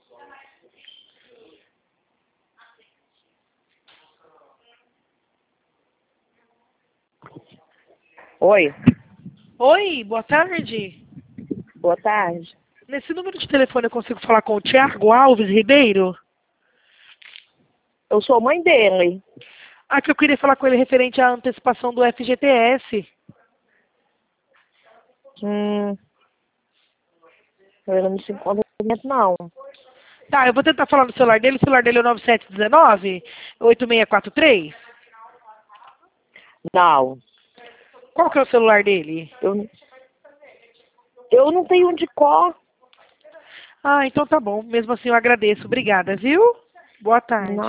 Oi, Oi, boa tarde. boa tarde. Nesse número de telefone eu consigo falar com o Tiago Alves Ribeiro? Eu sou mãe dele. Ah, que eu queria falar com ele referente à antecipação do FGTS. Ele não se encontra no momento, não. Tá, eu vou tentar falar no celular dele. O celular dele é o 9719-8643. Não, Qual que é o celular dele? eu não tenho de cor. Ah, então tá bom. Mesmo assim eu agradeço. Obrigada, viu? Boa tarde.